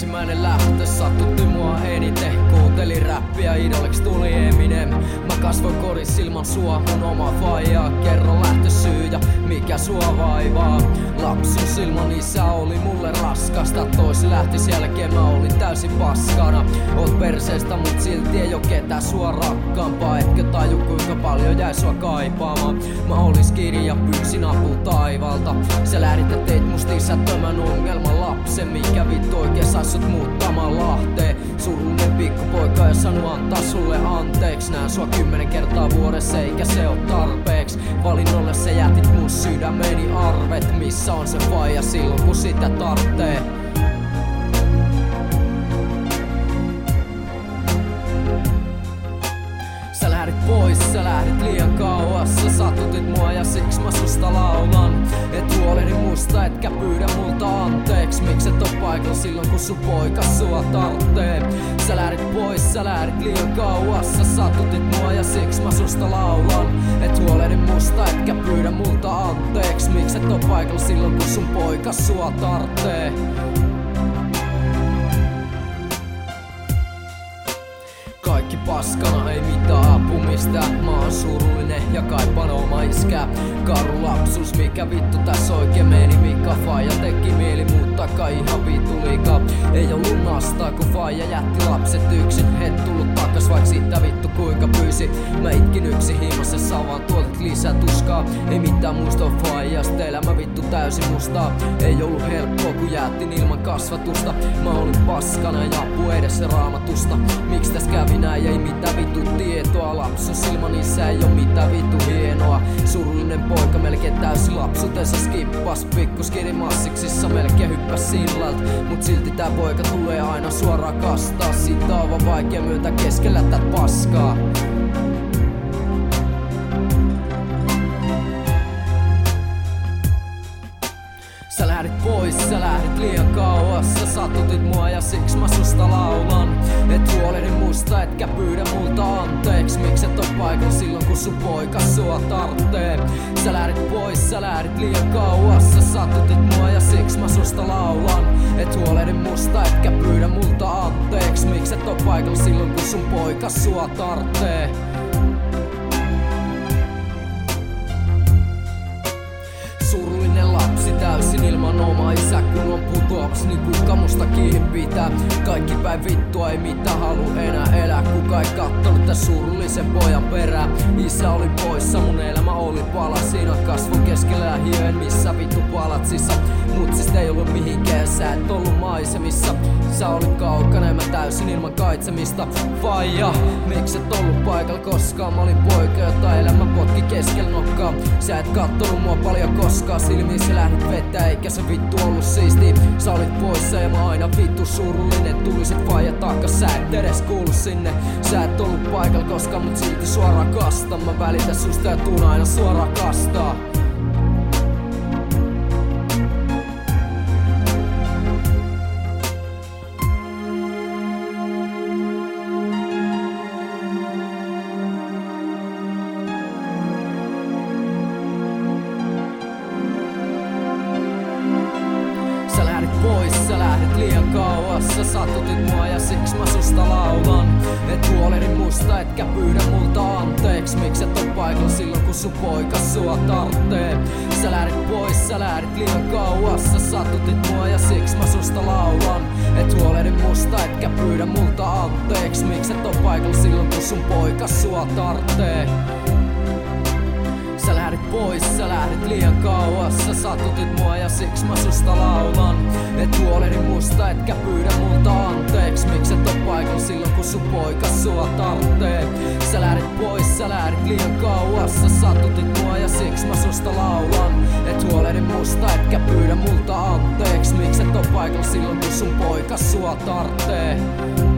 ensimmäinen lähtö sattutti mua eniten. Kuuntelin räppiä, idoliksi tuli Eminem. Mä kasvoin kodissa ilman sua, mun oma faija. Kerro lähtösyy ja mikä sua vaivaa. Lapsuus ilman isä oli mulle raskasta. Toisi lähtis jälkeen mä olin täysin paskana. Oot perseestä mut silti ei oo ketään sua rakkaampaa. Etkö taju kuinka paljon jäi sua kaipaamaan. Mä olis kirja, pyysin apua taivaalta. Sä lähdit ja teit musta isättömän ongelman lapsen. Mikä vittu oikein sais sut muuttamaan Lahteen. Surullinen pikkupoika ja sano antaa sulle anteeksi. Näen sua 10 kertaa vuodessa eikä se oo tarpeeks. Valinnolle sä jätit mun sydämeni arvet. Missä on se faija silloin kun sitä tarttee? Sä lähdit pois, sä lähdit liian kauas. Sä satutit mua ja siksi mä susta laulan. Et huolehdi musta etkä pyydä multa anteeks. Mikset oo paikalla silloin kun sun poika sua tarttee? Sä lähdit pois, sä lähdit liian kauas. Sä satutit mua ja siksi mä susta laulan. Et huolehdi musta etkä pyydä multa anteeks. Mikset oo paikalla silloin kun sun poika sua tarttee? Kaikki paskana, ei mitään apumista. Mä oon surullinen ja kaipaan oma iskää. Karu lapsuus, mikä vittu tässä oikein meni. Mika faija teki mieli muuttaa kai ihan vittu liikaa. Ei ollut nastaa kun faija jätti lapset yksin. Et tullut takas vaik siitä vittu kuinka pyysi. Mä itkin yksin himasessa vaan tuotit lisää tuskaa. Ei mitään muista faijasta, elämä vittu täysin mustaa. Ei ollut helppoa kun jäätin ilman kasvatusta. Mä olin paskana ja apu edessä raamatusta. Miks täs kävi näin, ei mitään vittu tietoa. Lapsuus ilman isä ei oo mitään vittu hienoa. Surullinen poika melkein täysin lapsuutensa skippas. Pikkuskiri massiksissa melkein hyppäs sillalt. Mut silti tää poika tulee aina suoraan kastaa. Siitä on vaan vaikea myöntää keskellä tät paskaa. Sä lähdit pois, sä lähdit liian kauas. Sä satutit mua ja siksi mä susta laulan. Et huolehdi musta etkä pyydä multa anteeks. Mikset oo paikalla silloin kun sun poika sua tarttee? Sä lähdit pois, sä lähdit liian kauas. Sä satutit mua ja siksi mä susta laulan. Et huolehdi musta etkä pyydä multa anteeks. Mikset oo paikalla silloin kun sun poika sua tarttee? Surullinen lapsi täysin ilman oma isä. Kun on putoaks niin kuka musta kiinni pitää. Kaikki päin vittua ei mitään halu enää elää. Kuka ei kattonut tän surullisen pojan perään. Isä oli poissa, mun elämä oli palasina. Kasvon keskellä ja hien missä vittu palatsissa. Mutsista ei ollut mihinkään, sä et ollut maisemissa. Sä olit kaukana ja mä täysin ilman kaitsemista. Faija, miks et ollut paikalla koskaan? Mä olin poika jota elämä potki keskellä nokkaa. Sä et kattonut mua paljon koskaan. Silmiin sä lähdit vetää eikä se vittu ollut siisti. Sä olit poissa ja mä aina vittu surullinen. Tulisit faija takas, sä et edes kuulu sinne. Sä et ollut paikalla koskaan mut silti suoraan kastan. Mä välitän susta ja tuun aina suoraan kastaa. Pois, sä lähdit liian kauas. Sä satutit mua ja siksi mä susta laulan. Et huolehdi musta etkä pyydä multa anteeks. Mikset oo paikalla silloin kun sun poika sua tarttee? Sä lähdit pois, sä lähdit liian kauas. Sä satutit mua ja siksi mä susta laulan. Et huolehdi musta etkä pyydä multa anteeks. Mikset oo paikalla silloin kun sun poika sua tarttee? Sä lähdit pois, sä lähdit liian kauas. Sä satutit mua ja siksi mä susta laulan. Et huolehdi musta etkä pyydä multa anteeks. Mikset oo paikalla silloin kun sun poika sua tarttee? Sä lähdit pois, sä lähdit liian kauas. Sä satutit mua ja siksi mä susta laulan. Et huolehdi musta etkä pyydä multa anteeks. Mikset oo paikalla silloin kun sun poika sua tarttee? Sä lähdit pois, sä lähdit liian kauas. Sä satutit mua ja siksi mä susta laulan. Et huolehdi musta etkä pyydä multa anteeks. Mikset oo paikalla silloin kun sun poika sua tarttee? Sä lähdit pois, sä lähdit liian kauas. Sä satutit mua ja siksi mä susta laulan. Et huolehdi musta etkä pyydä multa anteeks. Mikset oo paikalla silloin kun sun poika sua tarttee?